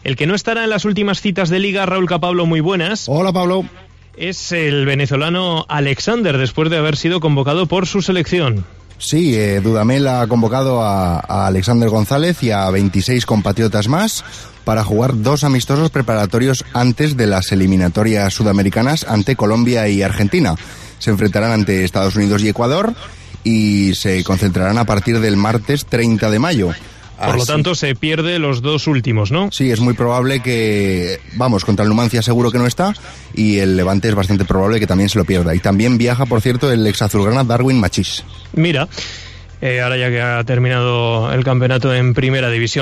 El que no estará en las últimas citas de Liga, Raúl Capablo, muy buenas. Hola, Pablo. Es el venezolano Alexander, después de haber sido convocado por su selección. Sí, Dudamel ha convocado a Alexander González y a 26 compatriotas más para jugar 2 amistosos preparatorios antes de las eliminatorias sudamericanas ante Colombia y Argentina. Se enfrentarán ante Estados Unidos y Ecuador y se concentrarán a partir del martes 30 de mayo. Por lo tanto, se pierde los 2 últimos, ¿no? Sí, es muy probable que... contra el Numancia seguro que no está, y el Levante es bastante probable que también se lo pierda. Y también viaja, por cierto, el ex azulgrana Darwin Machís. Mira, ahora ya que ha terminado el campeonato en Primera División.